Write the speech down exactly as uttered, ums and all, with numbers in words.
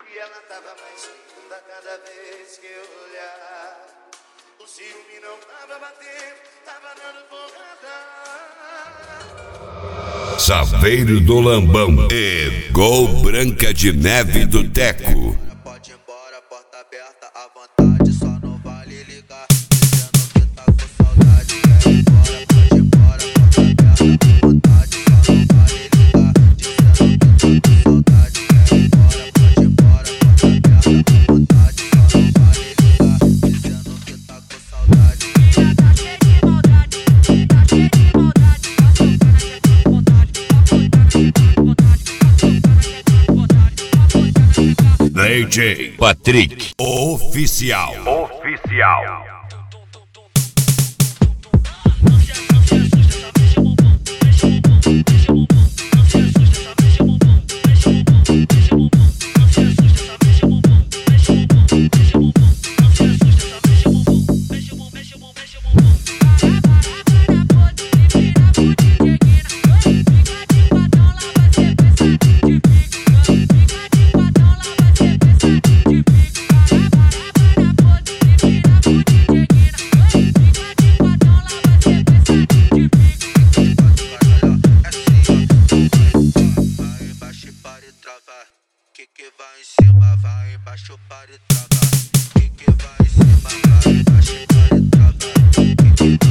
E ela tava mais linda cada vez que eu olhava. O ciúme não tava batendo, tava dando porrada. Saveiro do Lambão e Gol Branca de Neve do Teco. Pode ir embora, porta aberta à vontade, só não vale ligar. Dizendo que tá com saudade. Quer ir embora, pode ir embora, porta aberta à vontade, só não vale ligar. Dizendo que tá com saudade. Quer ir embora, pode ir embora, porta aberta à vontade, só não vale ligar. Dizendo que tá com saudade. Ela tá cheia de maldade, tá cheia de maldade. Tá soltando aqui com vontade, tá soltando aqui com vontade, tá soltando aqui com vontade, tá soltando aqui com vontade. D J Patrick Oficial. Oficial. Que que vai em cima, vai embaixo para e trava. Que que vai em cima, vai embaixo para e trava. Que que